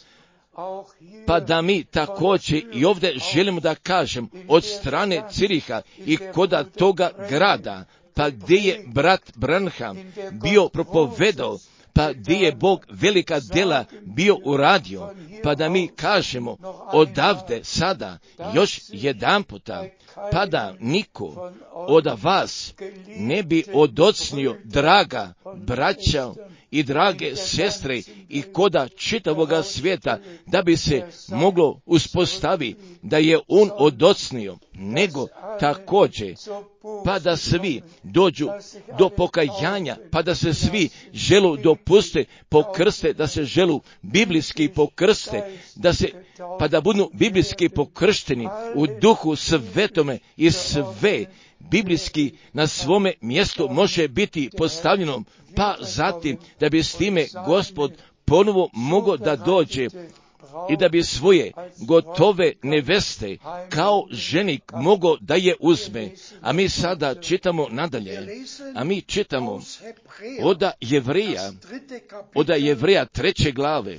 pa da mi također i ovdje želimo da kažem od strane Ciriha i koda toga grada, pa gdje je brat Branham bio propovedao, pa gdje je Bog velika djela bio uradio, pa da mi kažemo odavde sada još jedan puta, pa da niko od vas ne bi odocnio, draga braća i drage sestre i koda čitavoga svijeta, da bi se moglo uspostaviti da je on odocnio, nego također, pa da svi dođu do pokajanja, pa da se svi želu dopuste pokrste, da se želu biblijski pokrste, da se, pa da budu biblijski pokršteni u duhu svetome i sve biblijski na svome mjestu može biti postavljeno, pa zatim da bi s time Gospod ponovo mogao da dođe i da bi svoje gotove neveste kao ženik mogao da je uzme. A mi sada čitamo nadalje, a mi čitamo oda Jevreja, oda Jevreja treće glave,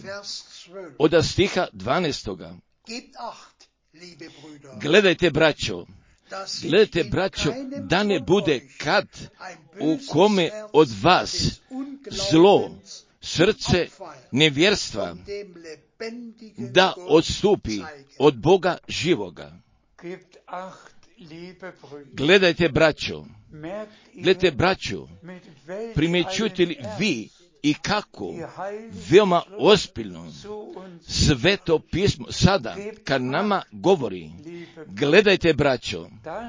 oda stiha dvanaestoga. Gledajte, braćo, Gledajte, braćo, da ne bude kad u kome od vas zlo, srce nevjerstva, da odstupi od Boga živoga. Gledajte, braćo, gledajte, braćo, primjećujete li vi i kako veoma ozbiljno Sveto pismo sada kad nama govori, gledajte, braćo,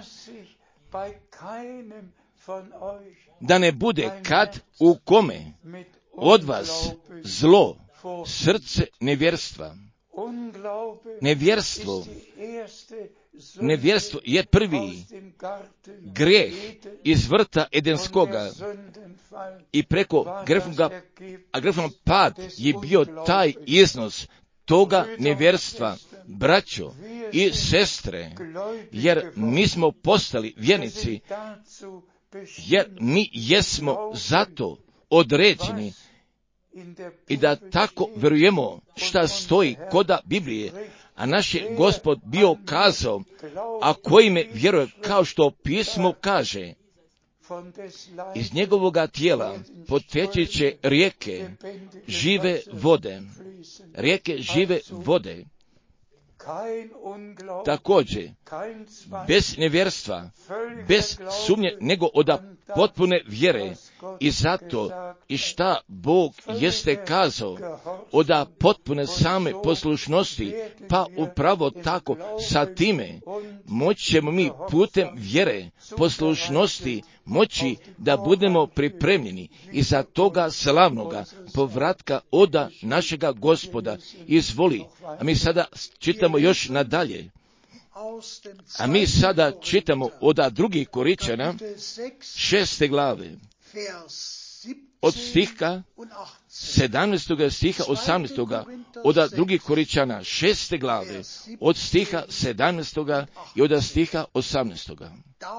da ne bude kad u kome od vas zlo, srce nevjerstva. Nevjerstvo, nevjerstvo je prvi grijeh iz vrta Edenskoga i preko grehnoga, a grehnog pad je bio taj iznos toga nevjerstva, braćo i sestre, jer mi smo postali vjernici, jer mi jesmo zato određeni i da tako vjerujemo šta stoji koda Biblije, a naš je Gospod bio kazao, a koji me vjeruje kao što pismo kaže, iz njegovoga tijela poteći će rijeke žive vode, rijeke žive vode. Također, bez nevjerstva, bez sumnje, nego od potpune vjere, i zato i šta Bog jeste kazao, od potpune same poslušnosti, pa upravo tako sa time moći ćemo mi putem vjere, poslušnosti, moći da budemo pripremljeni i za toga slavnoga povratka oda našega Gospoda. Izvoli, a mi sada čitamo još nadalje. A mi sada čitamo od drugih Koričana, šeste glave, od stiha sedamnaestoga stiha osamnaestoga, od drugih Koričana, šeste glave, od stiha sedamnaestoga i od stiha osamnaestoga.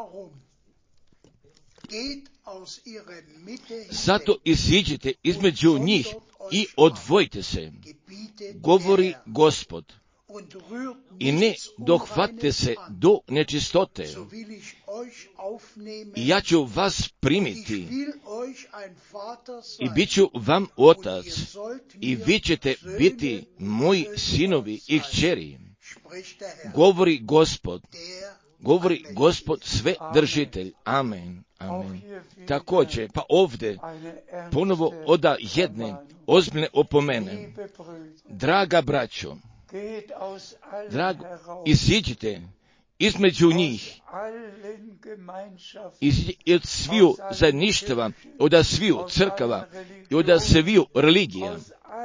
Zato iziđite između njih i odvojite se, govori Gospod, i ne dohvatite se do nečistote, i ja ću vas primiti i bit ću vam otac, i vi ćete biti moji sinovi i kćeri, govori Gospod, govori Gospod sve držitelj. Amen. Amen. Također, pa ovdje ponovo oda jedne ozbiljne opomene. Draga braćo, drago, iziđite između njih, i od sviju zajedništva, od sviju crkava i od sviju religija,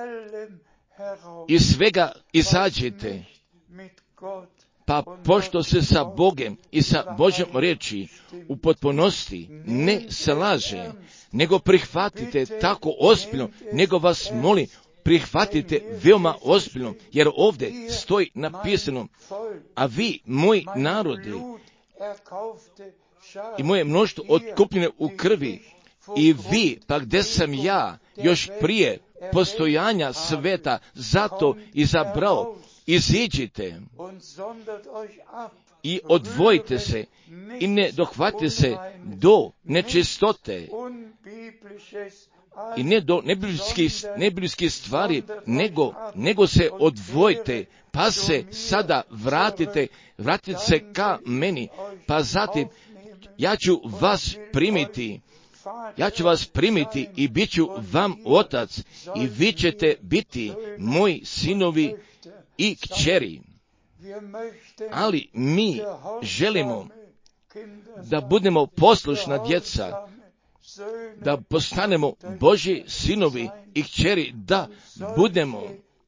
iz svega izađite, pa pošto se sa Bogem i sa Božjom riječi u potpunosti ne slaže, nego prihvatite tako ozbiljno, nego vas molim, prihvatite veoma ozbiljno, jer ovdje stoji napisano, a vi, moji narodi, i moje mnoštvo otkupljene u krvi, i vi, pa gdje sam ja, još prije postojanja sveta, zato izabrao, iziđite i odvojite se i ne dohvatite se do nečistote i ne do nebiblijskih, nebiblijskih stvari, nego, nego se odvojite, pa se sada vratite, vratite se ka meni, pa zatim ja ću vas primiti, ja ću vas primiti i bit ću vam otac, i vi ćete biti moji sinovi i kćeri. Ali mi želimo da budemo poslušna djeca, da postanemo Božji sinovi i kćeri, da budemo.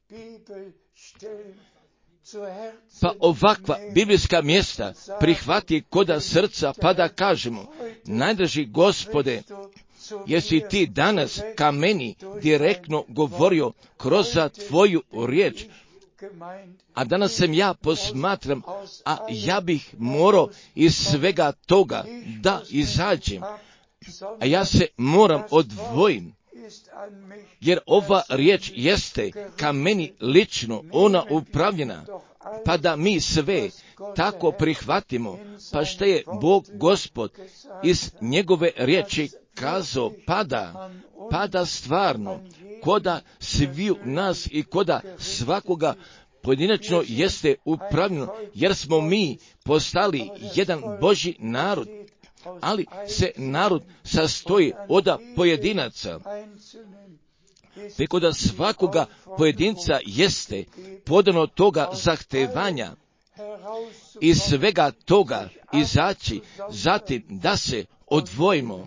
Pa ovakva biblijska mjesta prihvati koda srca, pa da kažemo, najdraži Gospode, jesi ti danas ka meni direktno govorio kroz tvoju riječ, a danas sam ja posmatram, a ja bih morao iz svega toga da izađem, a ja se moram odvojiti, jer ova riječ jeste ka meni lično, ona upravljena, pa da mi sve tako prihvatimo, pa što je Bog Gospod iz njegove riječi kazao, pada, pada stvarno, koda sviju nas i koda svakoga pojedinačno jeste upravljeno, jer smo mi postali jedan Božji narod, ali se narod sastoji od pojedinaca. Tako da svakoga pojedinca jeste podano toga zahtevanja i svega toga izaći, zatim da se odvojimo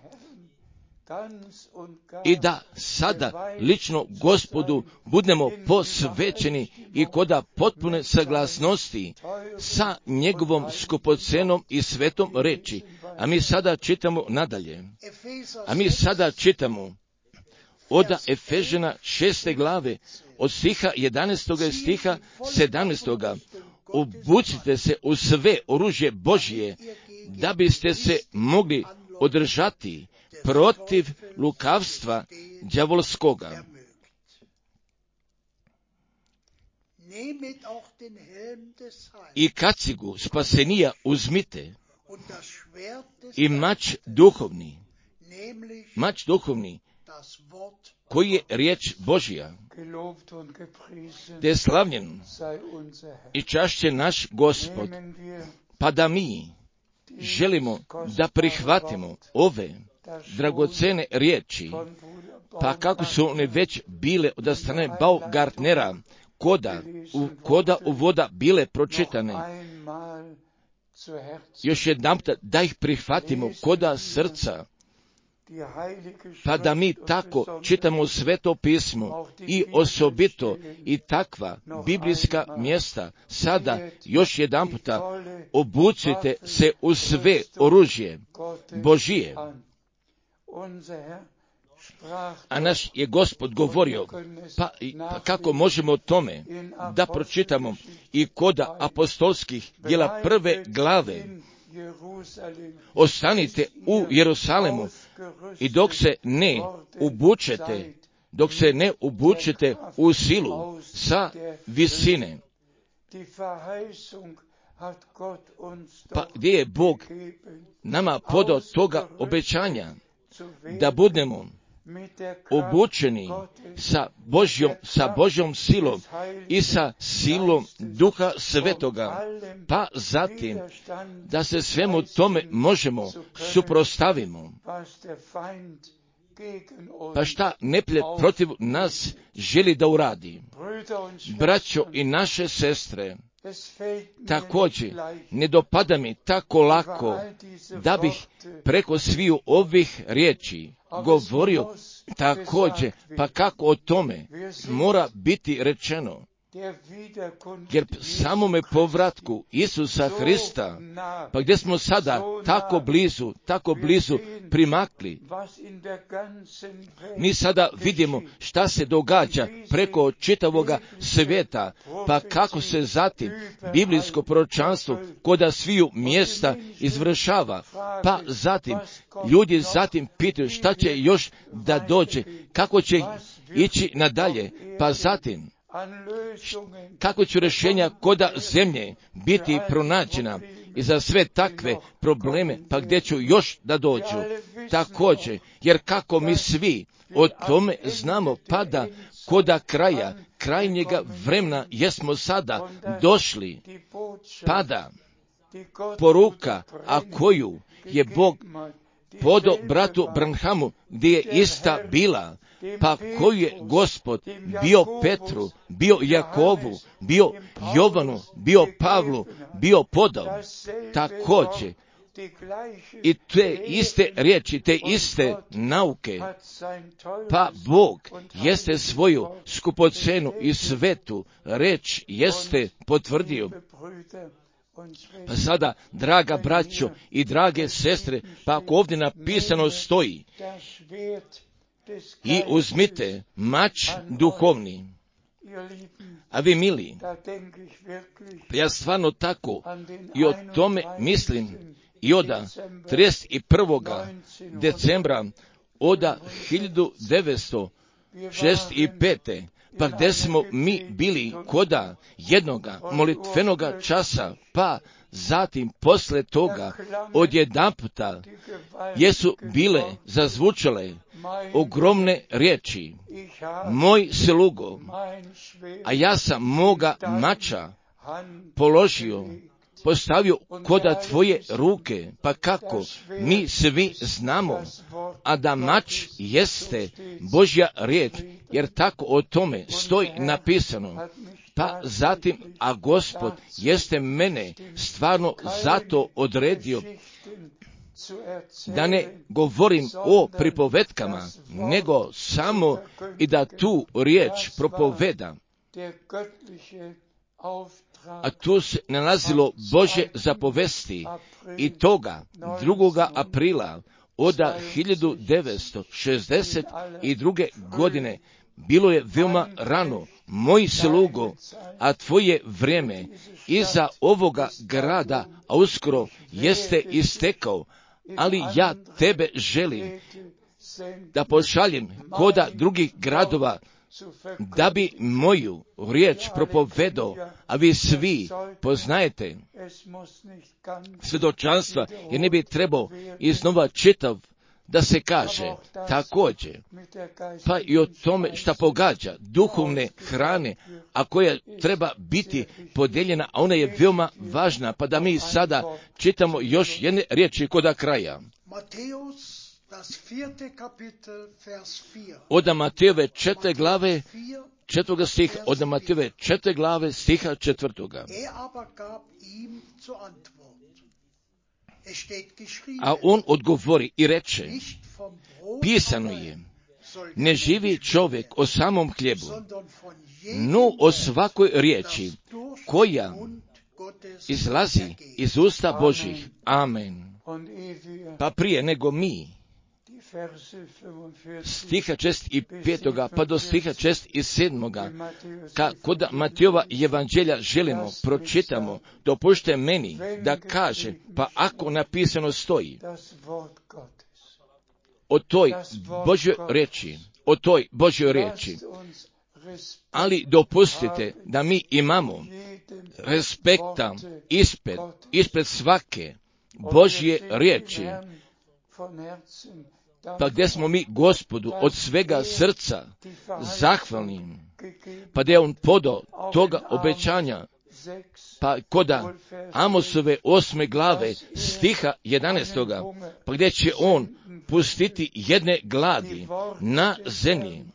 i da sada lično Gospodu budemo posvećeni i koda potpune saglasnosti sa njegovom skupocenom i svetom reči. A mi sada čitamo nadalje. A mi sada čitamo od Efežana šeste glave, od stiha jedanaestog stiha sedamnaestog. Obucite se u sve oružje Božje, da biste se mogli održati protiv lukavstva đavolskoga. I kacigu spasenija uzmite i mač duhovni, mač duhovni, koji je riječ Božja, te slavljen i čašće naš Gospod, pa da mi želimo da prihvatimo ove dragocene riječi, pa kako su one već bile od strane Baumgartnera, koda, u, koda u voda bile pročitane, još jedan da ih prihvatimo koda srca, pa da mi tako čitamo Sveto pismo i osobito i takva biblijska mjesta. Sada još jedan puta obucite se u sve oružje Božije. A naš je Gospod govorio, pa, pa kako možemo o tome da pročitamo i koda apostolskih djela prve glave. Ostanite u Jerusalemu i dok se ne obučete, dok se ne obučete u silu sa visine. Pa gdje je Bog nama podao toga obećanja, da budemo obučeni sa Božjom, sa Božjom silom i sa silom Duha Svetoga, pa zatim da se svemu tome možemo suprotstavimo. Pa šta neprijatelj protiv nas želi da uradi? Braćo i naše sestre, također ne dopada mi tako lako da bih preko sviju ovih riječi govorio također, pa kako o tome mora biti rečeno. Jer samome povratku Isusa Hrista, pa gdje smo sada tako blizu, tako blizu primakli, mi sada vidimo šta se događa preko čitavoga svijeta, pa kako se zatim biblijsko proročanstvo koda sviju mjesta izvršava, pa zatim ljudi zatim pitaju šta će još da dođe, kako će ići nadalje, pa zatim kako će rješenja koda zemlje biti pronađena i za sve takve probleme, pa gdje ću još da dođu. Također, jer kako mi svi o tome znamo, pa da koda kraja, krajnjega vremena jesmo sada došli, pa da poruka, a koju je Bog podao bratu Branhamu, gdje je ista bila, pa koju je Gospod bio Petru, bio Jakovu, bio Jovanu, bio Pavlu, bio podao, također i te iste riječi, te iste nauke, pa Bog jeste svoju skupocenu i svetu reč jeste potvrdio. Pa sada, draga braćo i drage sestre, pa ako ovdje napisano stoji i uzmite mač duhovni, a vi mili, pa ja stvarno tako i o tome mislim i od trideset prvog decembra od hiljadu devetsto šezdeset pete. pa gdje smo mi bili koda jednoga molitvenoga časa, pa zatim posle toga odjedanputa jesu bile zazvučale ogromne riječi: moj slugo, a ja sam moga mača položio, postavio koda tvoje ruke, pa kako mi svi znamo, a da mač jeste Božja riječ, jer tako o tome stoji napisano. Pa zatim, a Gospod jeste mene stvarno zato odredio, da ne govorim o pripovetkama, nego samo i da tu riječ propoveda. A tu se nalazilo Božje zapovesti i toga drugoga aprila od hiljadu devetsto šezdeset druge. godine bilo je veoma rano, moj slugo, a tvoje vrijeme iza ovoga grada, a uskoro jeste istekao, ali ja tebe želim da pošaljem koda drugih gradova, da bi moju riječ propovedao, a vi svi poznajete svjedočanstva, jer ne bi trebao iznova čitav da se kaže također, pa i o tome šta pogađa duhovne hrane, a koja treba biti podijeljena, a ona je veoma važna, pa da mi sada čitamo još jedne riječi koda kraja. Od Matejove četvrte glave, četvrtoga stiha, od Matejove četvrte glave, stiha četvrtoga. A on odgovori i reče, pisano je, ne živi čovjek o samom hljebu, no o svakoj riječi koja izlazi iz usta Božih. Amen. Pa prije nego mi stiha čest i petoga pa do stiha čest i sedmoga, kako da Matejova evanđelja želimo, pročitamo, dopušte meni da kaže, pa ako napisano stoji o toj Božjoj riječi, o toj Božjoj riječi, ali dopustite da mi imamo respekta ispred, ispred svake Božje riječi, pa gdje smo mi Gospodu od svega srca zahvalni, pa da je on podao toga obećanja, pa koda Amosove osme glave stiha jedanaestoga, pa gdje će on pustiti jedne gladi na zemlji,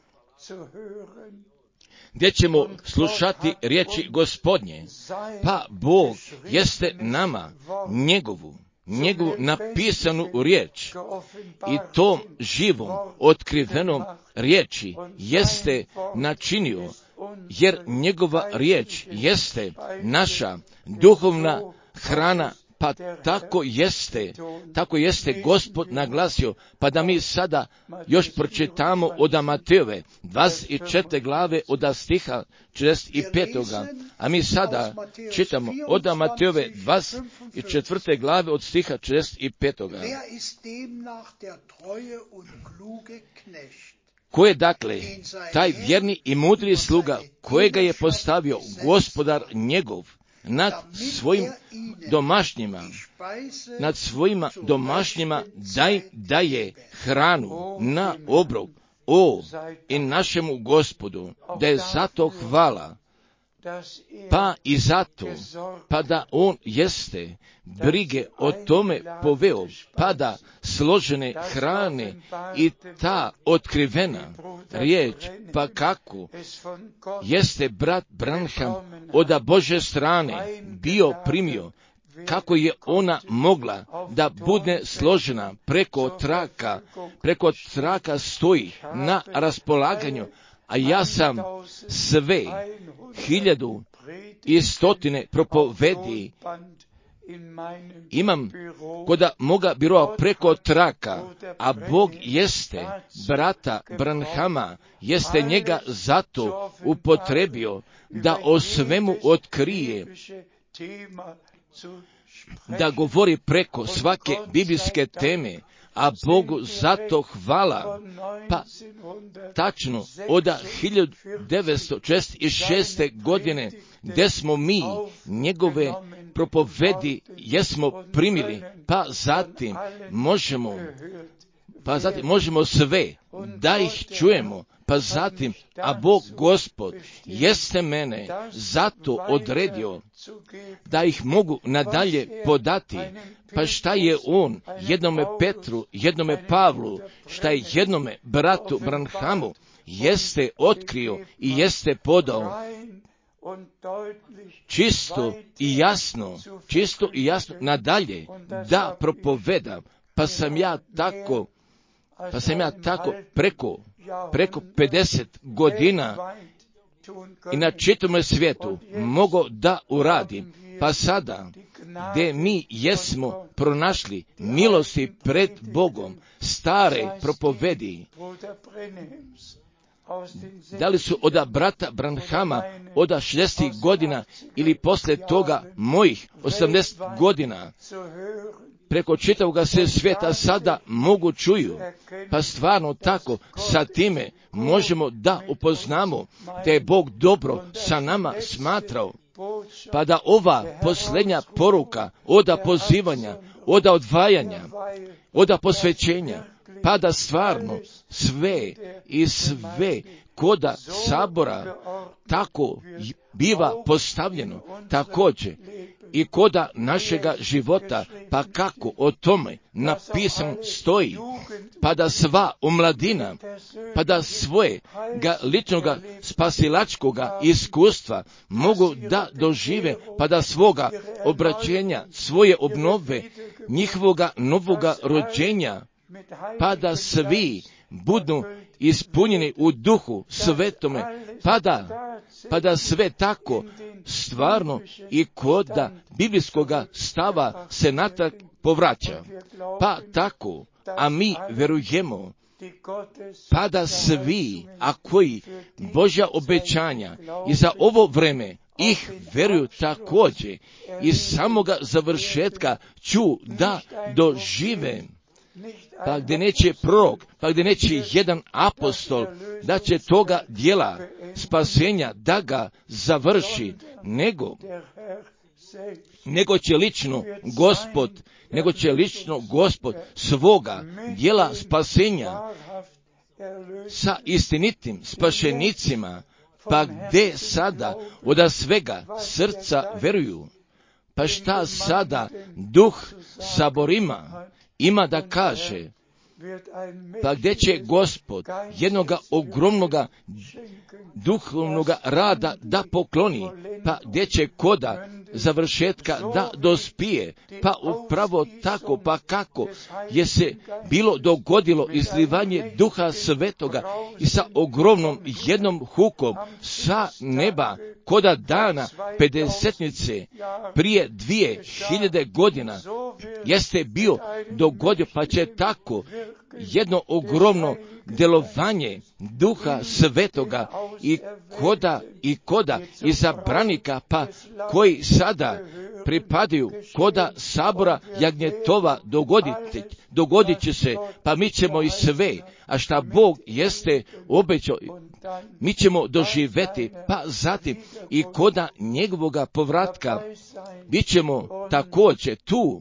gdje ćemo slušati riječi Gospodnje, pa Bog jeste nama njegovu njegovu napisanu riječ i tom živom, otkrivenom riječi jeste načinio, jer njegova riječ jeste naša duhovna hrana, pa tako jeste, tako jeste Gospod naglasio, pa da mi sada još pročitamo od Matejove dvadeset četvrte glave od stiha četrdeset petoga, a mi sada čitamo od Matejove dvadeset četvrte glave od stiha četrdeset petoga. Ko je dakle taj vjerni i mudri sluga kojega je postavio Gospodar njegov nad svojim domašnjima, nad svojima domašnjima daj, daje hranu na obrok, o, i našemu Gospodu, da je zato hvala, pa i zato, pa da on jeste brige o tome poveo, pa da složene hrane i ta otkrivena riječ, pa kako jeste brat Branham od Bože strane bio primio, kako je ona mogla da bude složena preko traka, preko traka stoji na raspolaganju, a ja sam sve hiljadu i stotine propovedi imam koda moga biroa preko traka, a Bog jeste brata Branhama, jeste njega zato upotrebio da o svemu otkrije, da govori preko svake biblijske teme, a Bogu zato hvala. Pa tačno od hiljadu devetsto četrdeset šeste. godine, gdje smo mi njegove propovedi jesmo primili, pa zatim možemo pa zatim možemo sve da ih čujemo, pa zatim, a Bog Gospod jeste mene zato odredio da ih mogu nadalje podati. Pa šta je on jednome Petru, jednome Pavlu, šta je jednome bratu Branhamu jeste otkrio i jeste podao čisto i jasno, čisto i jasno nadalje da propovedam. Pa sam ja tako, pa sam ja tako preko, preko pedeset godina i na čitavom svijetu mogao da uradim. Pa sada, gdje mi jesmo pronašli milosti pred Bogom, stare propovedi, da li su od brata Branhama od šezdeset godina ili poslije toga mojih osamdeset godina, preko čitavoga se svijeta sada mogu čuju, pa stvarno tako sa time možemo da upoznamo da je Bog dobro sa nama smatrao, pa da ova posljednja poruka oda pozivanja, oda odvajanja, oda posvećenja, pa da stvarno sve i sve koda sabora tako biva postavljeno, također i koda našega života, pa kako o tome napisan stoji, pa da sva omladina, pa da svoje ga ličnoga spasilačkoga iskustva mogu da dožive, pa da svoga obraćenja, svoje obnove, njihovoga novoga rođenja, pa da svi budu ispunjeni u duhu svetome, pa da, pa da sve tako stvarno i koda biblijskoga stava se natrag povraća. Pa tako, a mi verujemo, pa da svi, a koji Božja obećanja i za ovo vreme ih veruju također i samoga završetka ću da dožive, pa gdje neće prorok, pa gdje neće jedan apostol da će toga dijela spasenja da ga završi, nego, nego će lično Gospod, nego će lično Gospod svoga dijela spasenja sa istinitim spašenicima, pa gdje sada od svega srca veruju. Pa šta sada duh saborima ima da kaže, pa gdje će Gospod jednoga ogromnoga duhovnoga rada da pokloni, pa gdje će koda završetka da dospije, pa upravo tako, pa kako je se bilo dogodilo izlivanje duha svetoga i sa ogromnom jednom hukom sa neba koda dana pedesetnice prije dvije hiljade godina jeste bio dogodio, pa će tako jedno ogromno djelovanje duha svetoga i koda i koda izabranika, pa koji sada pripadaju koda sabora jagnjetova dogoditi, dogodit će se, pa mi ćemo i sve, a šta Bog jeste obećao, mi ćemo doživjeti, pa zatim i koda njegovoga povratka, bit ćemo također tu,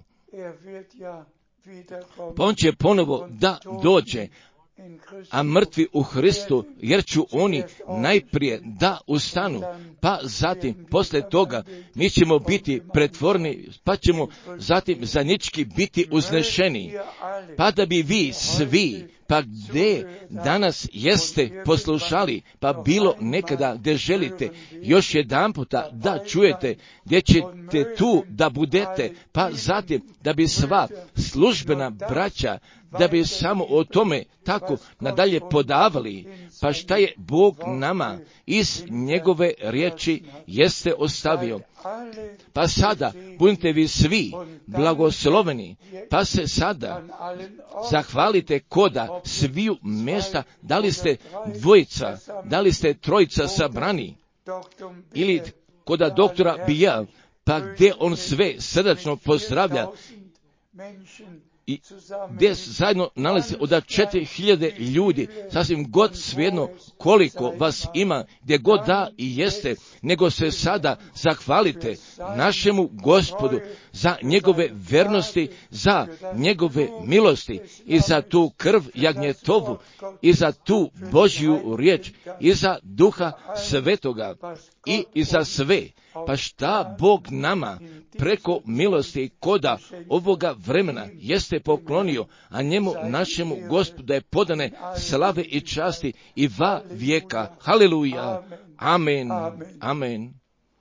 pa on će ponovo da dođe, a mrtvi u Hristu, jer ću oni najprije da ustanu, pa zatim poslije toga mi ćemo biti pretvorni, pa ćemo zatim zanički biti uznešeni, pa da bi vi svi, pa gdje danas jeste poslušali, pa bilo nekada gdje želite još jedan puta da čujete, gdje ćete tu da budete, pa zatim da bi sva službena braća, da bi samo o tome tako nadalje podavali, pa šta je Bog nama iz njegove riječi jeste ostavio. Pa sada budite vi svi blagosloveni, pa se sada zahvalite koda sviju mjesta, da li ste dvojica, da li ste trojica sabrani, ili koda doktora Bija, pa gdje on sve srdačno pozdravlja i gdje se zajedno nalazi od četiri hiljade ljudi, sasvim god svejedno koliko vas ima, gdje god da i jeste, nego se sada zahvalite našemu Gospodu za njegove vernosti, za njegove milosti i za tu krv jagnjetovu i za tu Božju riječ i za Duha Svetoga i, i za sve. Pa šta Bog nama preko milosti koda ovoga vremena jeste poklonio, a njemu našemu Gospodu je podane slave i časti i va vijeka. Haleluja. Amen. Amen.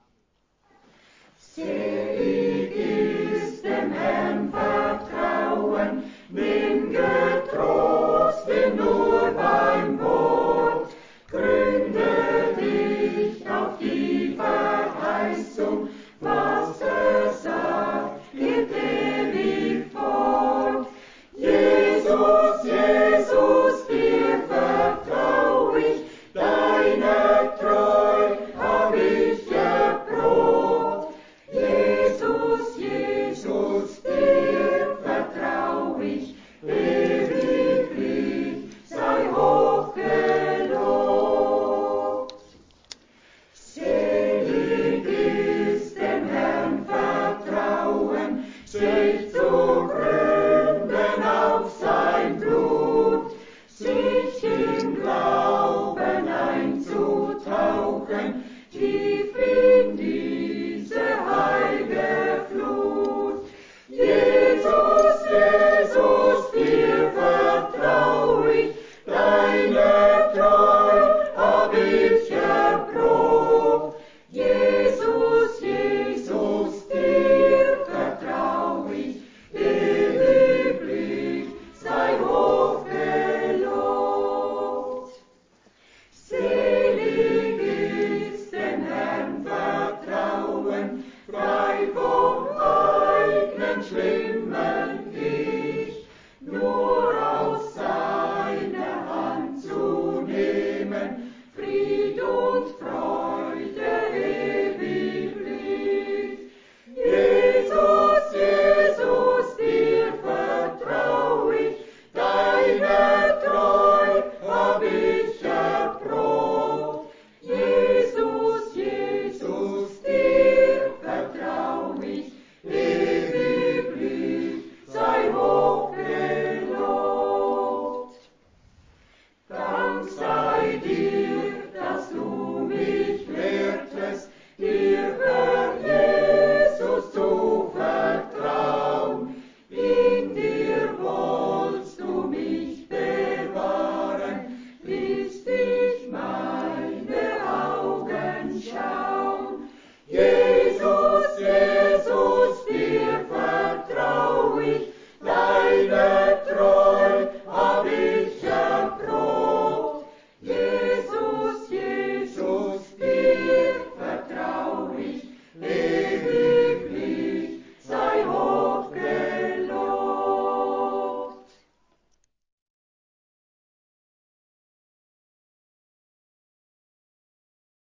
Selig ist dem Herrn vertrauen, nimm getrost ihn nur